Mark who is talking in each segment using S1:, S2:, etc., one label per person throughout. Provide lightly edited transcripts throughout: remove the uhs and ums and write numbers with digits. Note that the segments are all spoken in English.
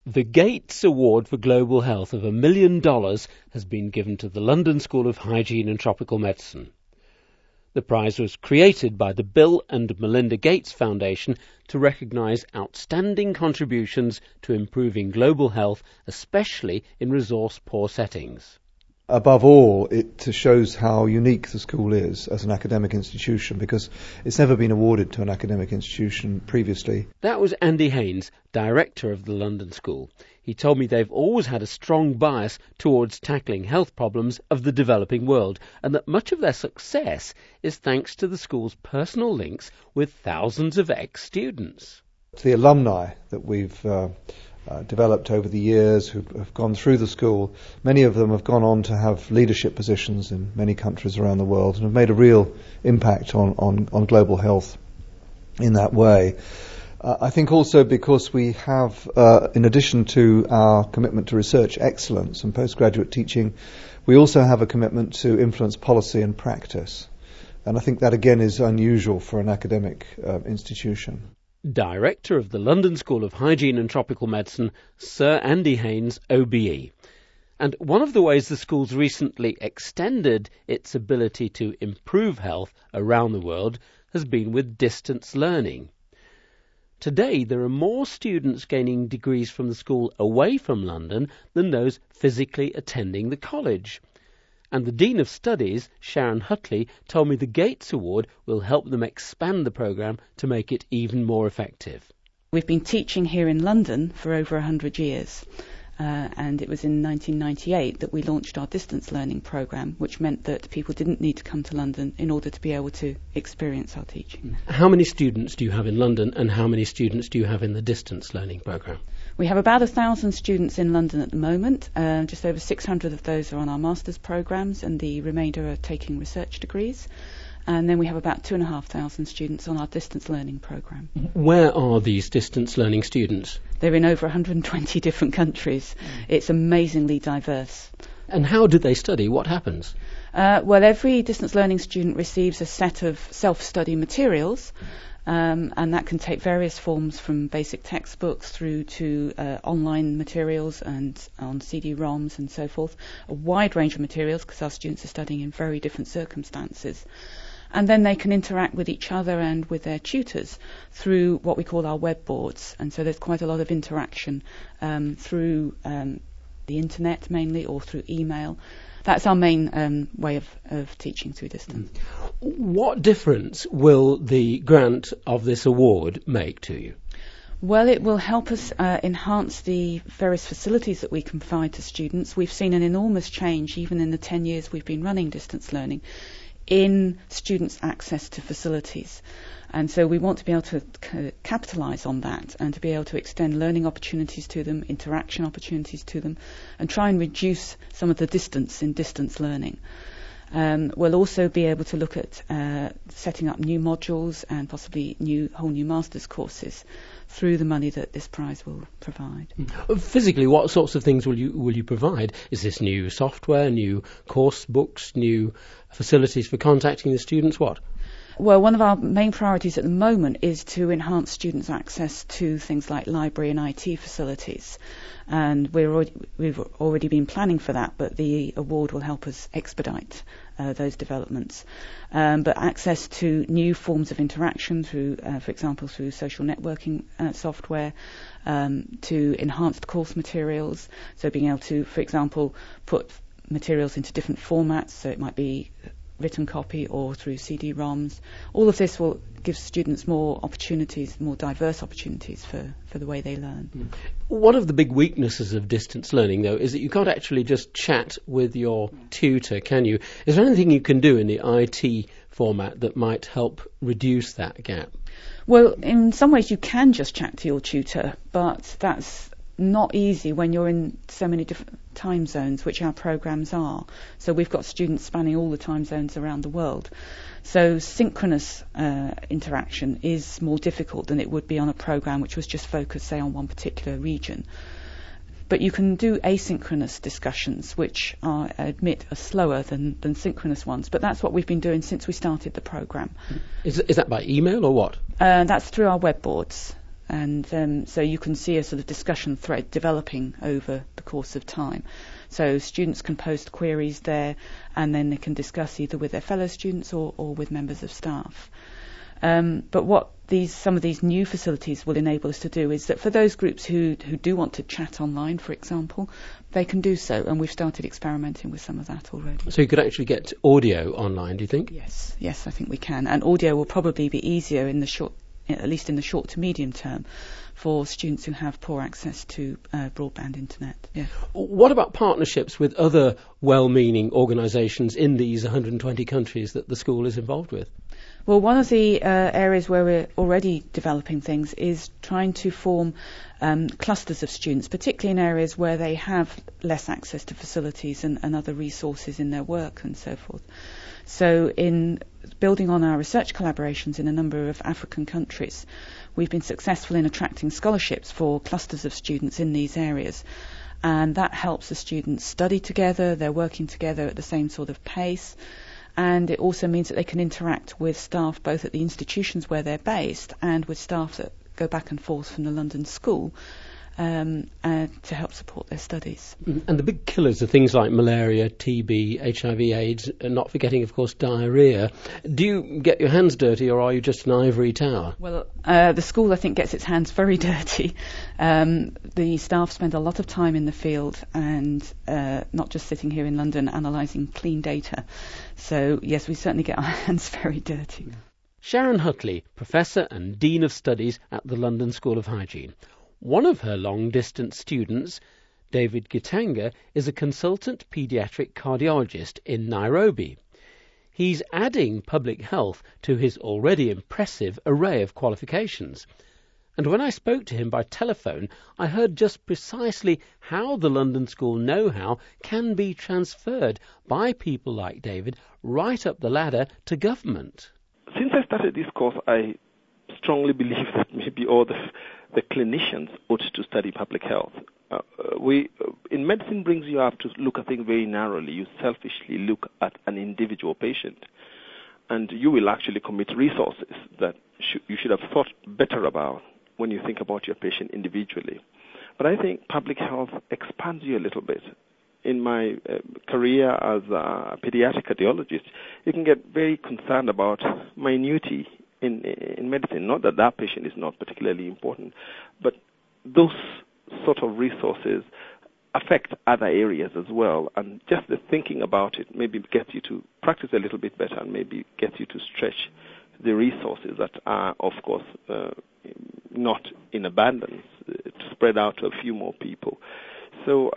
S1: The Gates Award for Global Health of $1 million has been given to the London School of Hygiene and Tropical Medicine. The prize was created by the Bill and Melinda Gates Foundation to recognise outstanding contributions to improving global health, especially in resource-poor settings.
S2: Above all, it shows how unique the school is as an academic institution, because it's never been awarded to an academic institution previously.
S1: That was Andy Haynes, director of the London School. He told me they've always had a strong bias towards tackling health problems of the developing world, and that much of their success is thanks to the school's personal links with thousands of ex-students.
S2: The alumni that we've developed over the years who have gone through the school, many of them have gone on to have leadership positions in many countries around the world and have made a real impact on global health in that way. I think also because we have, in addition to our commitment to research excellence and postgraduate teaching, we also have a commitment to influence policy and practice. And I think that again is unusual for an academic institution.
S1: Director of the London School of Hygiene and Tropical Medicine, Sir Andy Haynes, OBE. And one of the ways the school's recently extended its ability to improve health around the world has been with distance learning. Today, there are more students gaining degrees from the school away from London than those physically attending the college. And the Dean of Studies, Sharon Hutley, told me the Gates Award will help them expand the programme to make it even more effective.
S3: We've been teaching here in London for over 100 years, and it was in 1998 that we launched our distance learning programme, which meant that people didn't need to come to London in order to be able to experience our teaching.
S1: How many students do you have in London, and how many students do you have in the distance learning programme?
S3: We have about 1,000 students in London at the moment. Just over 600 of those are on our master's programmes, and the remainder are taking research degrees. And then we have about 2,500 students on our distance learning programme.
S1: Where are these distance learning students?
S3: They're in over 120 different countries. It's amazingly diverse.
S1: And how do they study? What happens?
S3: Well, every distance learning student receives a set of self-study materials. And that can take various forms, from basic textbooks through to online materials and on CD-ROMs and so forth, a wide range of materials because our students are studying in very different circumstances. And then they can interact with each other and with their tutors through what we call our web boards. And so there's quite a lot of interaction through the internet mainly, or through email. That's our main way of teaching through distance.
S1: What difference will the grant of this award make to you?
S3: Well, it will help us enhance the various facilities that we can provide to students. We've seen an enormous change, even in the 10 years we've been running distance learning, in students' access to facilities. And so we want to be able to capitalise on that and to be able to extend learning opportunities to them, interaction opportunities to them, and try and reduce some of the distance in distance learning. We'll also be able to look at setting up new modules and possibly whole new master's courses through the money that this prize will provide.
S1: Physically, what sorts of things will you provide? Is this new software, new course books, new facilities for contacting the students? What?
S3: Well, one of our main priorities at the moment is to enhance students' access to things like library and IT facilities. And we've already been planning for that, but the award will help us expedite those developments. But access to new forms of interaction through, for example, through social networking software, to enhanced course materials. So being able to, for example, put materials into different formats. So it might be written copy or through CD-ROMs. All of this will give students more opportunities, more diverse opportunities for the way they learn.
S1: One of the big weaknesses of distance learning, though, is that you can't actually just chat with your tutor, can you? Is there anything you can do in the IT format that might help reduce that gap?
S3: Well, in some ways you can just chat to your tutor, but that's not easy when you're in so many different time zones, which our programs are. So we've got students spanning all the time zones around the world. So synchronous interaction is more difficult than it would be on a program which was just focused, say, on one particular region. But you can do asynchronous discussions, which I admit are slower than synchronous ones. But that's what we've been doing since we started the program.
S1: Is that by email or what?
S3: That's through our web boards. And so you can see a sort of discussion thread developing over the course of time. So students can post queries there, and then they can discuss either with their fellow students or with members of staff. But what some of these new facilities will enable us to do is that for those groups who do want to chat online, for example, they can do so, and we've started experimenting with some of that already.
S1: So you could actually get audio online, do you think?
S3: Yes, I think we can. And audio will probably be easier at least in the short to medium term, for students who have poor access to broadband internet. Yeah.
S1: What about partnerships with other well-meaning organisations in these 120 countries that the school is involved with?
S3: Well, one of the areas where we're already developing things is trying to form clusters of students, particularly in areas where they have less access to facilities and other resources in their work and so forth. So in building on our research collaborations in a number of African countries, we've been successful in attracting scholarships for clusters of students in these areas. And that helps the students study together, they're working together at the same sort of pace. And it also means that they can interact with staff both at the institutions where they're based and with staff that go back and forth from the London school to help support their studies.
S1: And the big killers are things like malaria, TB, HIV, AIDS, and not forgetting, of course, diarrhoea. Do you get your hands dirty, or are you just an ivory tower?
S3: Well, the school, I think, gets its hands very dirty. The staff spend a lot of time in the field and not just sitting here in London analysing clean data. So, yes, we certainly get our hands very dirty.
S1: Sharon Hutley, Professor and Dean of Studies at the London School of Hygiene. One of her long-distance students, David Gitanga, is a consultant paediatric cardiologist in Nairobi. He's adding public health to his already impressive array of qualifications. And when I spoke to him by telephone, I heard just precisely how the London School know-how can be transferred by people like David right up the ladder to government.
S4: Since I started this course, I strongly believe that maybe all the clinicians ought to study public health. In medicine brings you up to look at things very narrowly. You selfishly look at an individual patient, and you will actually commit resources that you should have thought better about when you think about your patient individually. But I think public health expands you a little bit. In my career as a pediatric cardiologist, you can get very concerned about minutiae in medicine. Not that patient is not particularly important, but those sort of resources affect other areas as well. And just the thinking about it maybe gets you to practice a little bit better and maybe gets you to stretch the resources that are, of course, not in abundance, to spread out to a few more people. So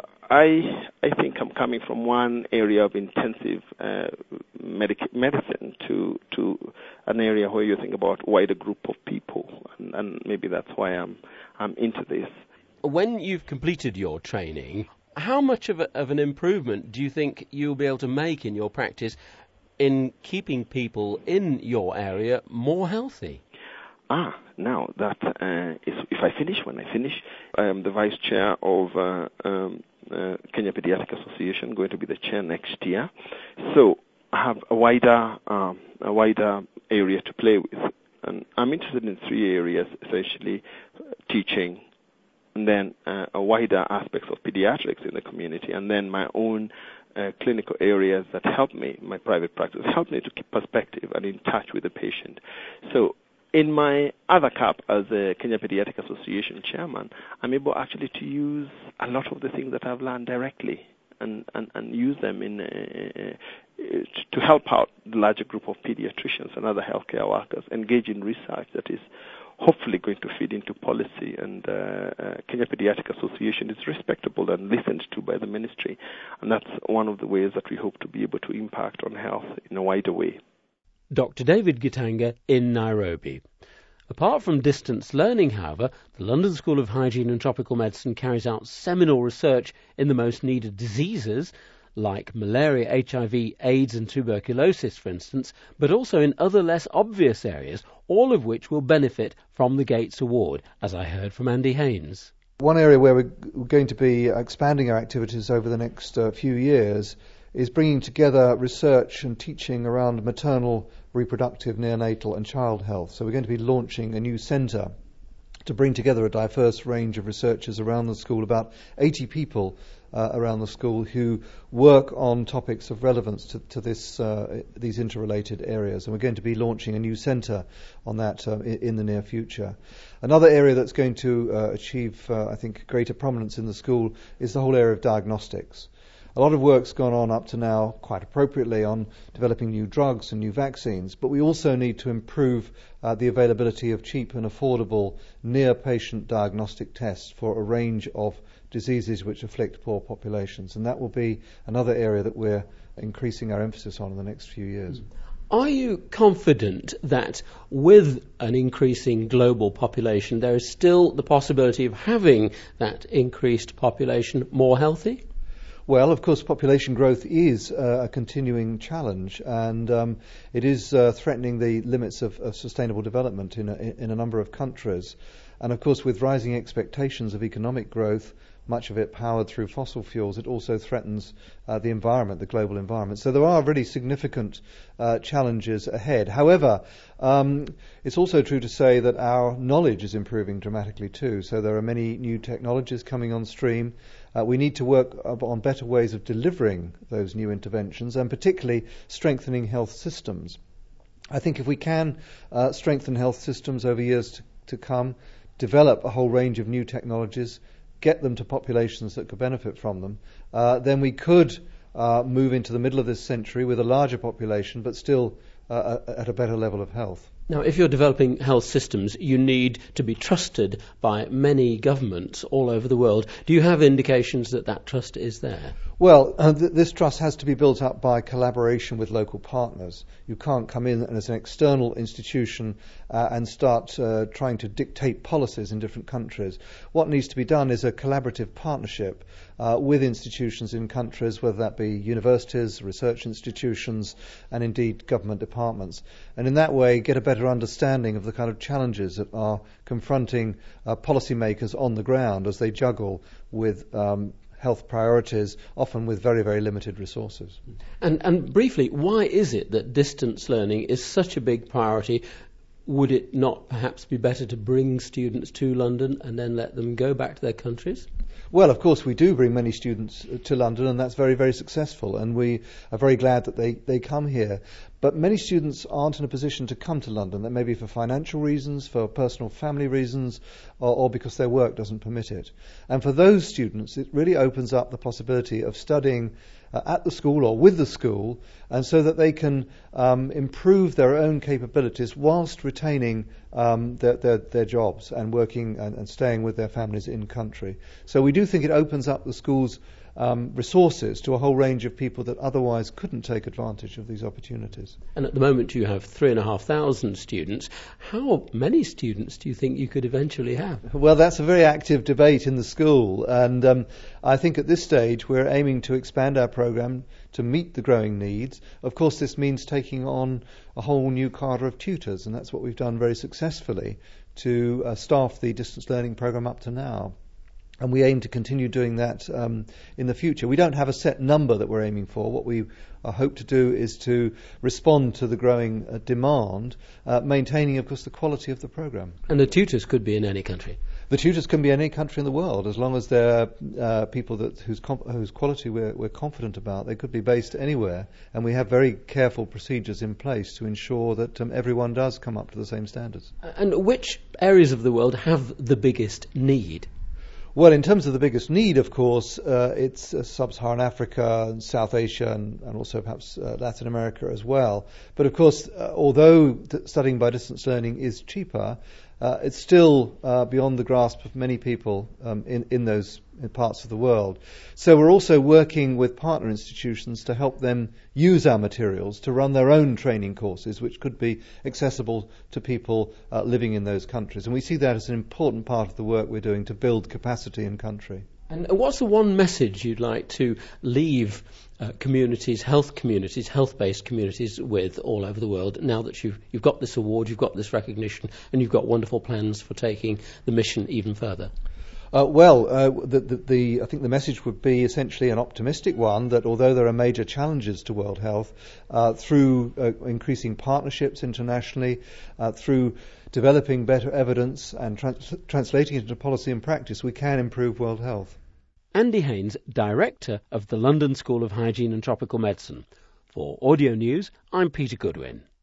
S4: I think I'm coming from one area of intensive medicine to an area where you think about wider group of people, and maybe that's why I'm into this.
S1: When you've completed your training, how much of an improvement do you think you'll be able to make in your practice in keeping people in your area more healthy?
S4: Now that is, when I finish, I am the vice chair of Kenya Pediatric Association, going to be the chair next year. So I have a wider area to play with, and I'm interested in three areas essentially: teaching, and then a wider aspects of pediatrics in the community, and then my own clinical areas that help me, my private practice, help me to keep perspective and in touch with the patient. So in my other cap as a Kenya Pediatric Association chairman, I'm able actually to use a lot of the things that I've learned directly and use them to help out the larger group of pediatricians and other healthcare workers engage in research that is hopefully going to feed into policy. And Kenya Pediatric Association is respectable and listened to by the ministry, and that's one of the ways that we hope to be able to impact on health in a wider way.
S1: Dr. David Gitanga in Nairobi. Apart from distance learning, however, the London School of Hygiene and Tropical Medicine carries out seminal research in the most needed diseases, like malaria, HIV, AIDS and tuberculosis, for instance, but also in other less obvious areas, all of which will benefit from the Gates Award, as I heard from Andy Haynes.
S2: One area where we're going to be expanding our activities over the next few years is bringing together research and teaching around maternal, reproductive, neonatal and child health. So we're going to be launching a new centre to bring together a diverse range of researchers around the school, about 80 people around the school who work on topics of relevance to these interrelated areas. And we're going to be launching a new centre on that in the near future. Another area that's going to achieve, I think, greater prominence in the school is the whole area of diagnostics. A lot of work's gone on up to now, quite appropriately, on developing new drugs and new vaccines, but we also need to improve the availability of cheap and affordable near-patient diagnostic tests for a range of diseases which afflict poor populations, and that will be another area that we're increasing our emphasis on in the next few years.
S1: Are you confident that with an increasing global population, there is still the possibility of having that increased population more healthy?
S2: Well, of course, population growth is a continuing challenge, and it is threatening the limits of sustainable development in a number of countries. And of course, with rising expectations of economic growth, much of it powered through fossil fuels, it also threatens the environment, the global environment. So there are really significant challenges ahead. However, it's also true to say that our knowledge is improving dramatically too. So there are many new technologies coming on stream. We need to work on better ways of delivering those new interventions, and particularly strengthening health systems. I think if we can strengthen health systems over years to come, develop a whole range of new technologies, get them to populations that could benefit from them, then we could move into the middle of this century with a larger population, but still at a better level of health.
S1: Now, if you're developing health systems, you need to be trusted by many governments all over the world. Do you have indications that that trust is there?
S2: Well, this trust has to be built up by collaboration with local partners. You can't come in as an external institution and start trying to dictate policies in different countries. What needs to be done is a collaborative partnership with institutions in countries, whether that be universities, research institutions, and indeed government departments. And in that way, get a better understanding of the kind of challenges that are confronting policymakers on the ground as they juggle with health priorities, often with very, very limited resources.
S1: And briefly, why is it that distance learning is such a big priority? Would it not perhaps be better to bring students to London and then let them go back to their countries?
S2: Well, of course, we do bring many students to London, and that's very, very successful, and we are very glad that they come here. But many students aren't in a position to come to London. That may be for financial reasons, for personal family reasons, or because their work doesn't permit it. And for those students, it really opens up the possibility of studying at the school or with the school, and so that they can improve their own capabilities whilst retaining their jobs and working and staying with their families in country. So we do think it opens up the school's resources to a whole range of people that otherwise couldn't take advantage of these opportunities.
S1: And at the moment you have 3,500 students. How many students do you think you could eventually have?
S2: Well, that's a very active debate in the school, and I think at this stage we're aiming to expand our programme to meet the growing needs. Of course, this means taking on a whole new cadre of tutors, and that's what we've done very successfully to staff the distance learning programme up to now. And we aim to continue doing that in the future. We don't have a set number that we're aiming for. What we hope to do is to respond to the growing demand, maintaining, of course, the quality of the programme.
S1: And the tutors could be in any country?
S2: The tutors can be in any country in the world, as long as they're people whose quality we're confident about. They could be based anywhere, and we have very careful procedures in place to ensure that everyone does come up to the same standards.
S1: And which areas of the world have the biggest need?
S2: Well, in terms of the biggest need, of course, it's sub-Saharan Africa and South Asia and also perhaps Latin America as well. But of course, although studying by distance learning is cheaper, it's still beyond the grasp of many people in those parts of the world. So we're also working with partner institutions to help them use our materials to run their own training courses, which could be accessible to people living in those countries. And we see that as an important part of the work we're doing to build capacity in country.
S1: And what's the one message you'd like to leave communities, health-based communities with all over the world, now that you've got this award, you've got this recognition, and you've got wonderful plans for taking the mission even further?
S2: I think the message would be essentially an optimistic one, that although there are major challenges to world health, through increasing partnerships internationally, through developing better evidence and translating it into policy and practice, we can improve world health.
S1: Andy Haynes, Director of the London School of Hygiene and Tropical Medicine. For Audio News, I'm Peter Goodwin.